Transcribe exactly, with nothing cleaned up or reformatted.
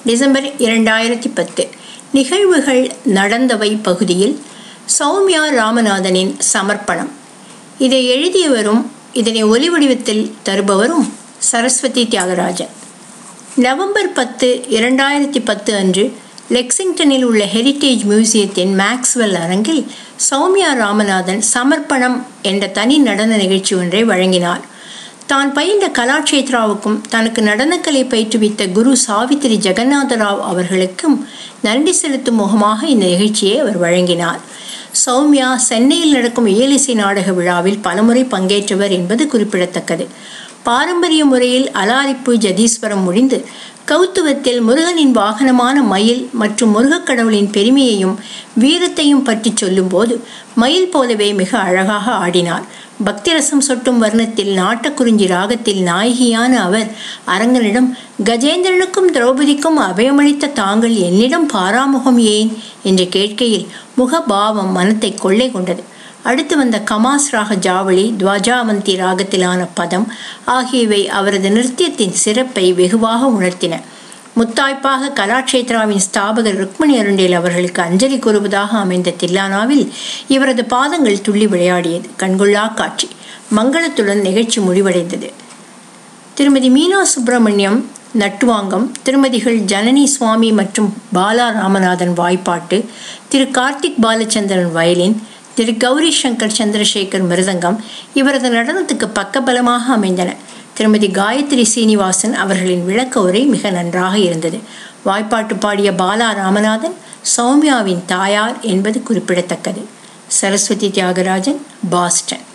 December இரண்டாயிரத்தி பத்து. நிகழ்வுகள் நடந்தவை பகுதியில் சௌமியா ராமநாதனின் சமர்ப்பணம். இதை எழுதியவரும் இதனை ஒலி வடிவத்தில் தருபவரும் சரஸ்வதி தியாகராஜன். நவம்பர் பத்து இரண்டாயிரத்தி பத்து அன்று லெக்சிங்டனில் உள்ள ஹெரிட்டேஜ் மியூசியத்தின் மேக்ஸ்வெல் அரங்கில் சௌமியா ராமநாதன் சமர்ப்பணம் என்ற தனி நடன நிகழ்ச்சி ஒன்றை வழங்கினார். தான் பயின்ற கலாட்சேத்ராவுக்கும் தனக்கு நடனக்கலை பயிற்றுவித்த குரு சாவித்திரி ஜெகநாத ராவ் அவர்களுக்கும் நன்றி செலுத்தும் முகமாக இந்த நிகழ்ச்சியை அவர் வழங்கினார். சௌமியா சென்னையில் நடக்கும் இயலிசை நாடக விழாவில் பலமுறை பங்கேற்றவர் என்பது குறிப்பிடத்தக்கது. பாரம்பரிய முறையில் அலாரிப்பு ஜதீஸ்வரம் முடிந்து கௌத்துவத்தில் முருகனின் வாகனமான மயில் மற்றும் முருகக்கடவுளின் பெருமையையும் வீரத்தையும் பற்றி சொல்லும் போது மயில் போலவே மிக அழகாக ஆடினார். பக்திரசம் சொட்டும் வர்ணத்தில் நாட்டக்குறிஞ்சி ராகத்தில் நாயகியான அவர் அரங்கனிடம், கஜேந்திரனுக்கும் திரௌபதிக்கும் அபயமளித்த தாங்கள் என்னிடம் பாராமுகம் ஏன் என்று கேட்கையில் முகபாவம் மனத்தை கொள்ளை கொண்டது. அடுத்து வந்த கமாஸ் ராக ஜாவளி, துவாஜாவந்தி ராகத்திலான பதம் ஆகியவை அவரது நிருத்தியத்தின் சிறப்பை வெகுவாக உணர்த்தின. முத்தாய்ப்பாக கலாட்சேத்ராவின் ஸ்தாபகர் ருக்மணி அருண்டேல் அவர்களுக்கு அஞ்சலி கூறுவதாக அமைந்த தில்லானாவில் இவரது பாதங்கள் துள்ளி விளையாடியது. கண்கொள்ளா காட்சி. மங்களத்துடன் நிகழ்ச்சி முடிவடைந்தது. திருமதி மீனா சுப்பிரமணியம் நட்டுவாங்கம், திருமதிகள் ஜனனி சுவாமி மற்றும் பாலா ராமநாதன் வாய்ப்பாட்டு, திரு கார்த்திக் பாலச்சந்திரன் வயலின், திரு கௌரி சங்கர் சந்திரசேகர் மிருதங்கம் இவரது நடனத்துக்கு பக்கபலமாக அமைந்தன. திருமதி காயத்ரி சீனிவாசன் அவர்களின் விளக்க உரை மிக நன்றாக இருந்தது. வாய்ப்பாட்டு பாடிய பாலா ராமநாதன் சௌமியாவின் தாயார் என்பது குறிப்பிடத்தக்கது. சரஸ்வதி தியாகராஜன், பாஸ்டன்.